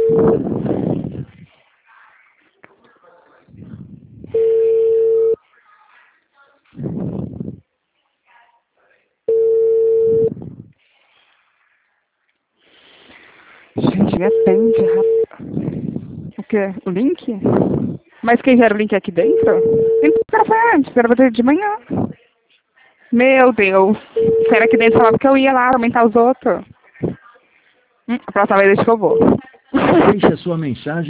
Gente, me atende, rapaz. O quê? O link? Mas quem gera o link é aqui dentro? Então o cara foi antes, era fazer de manhã. Meu Deus. Será que aqui dentro falava que eu ia lá aumentar os outros? A próxima vez deixa que eu vou. Deixe a sua mensagem.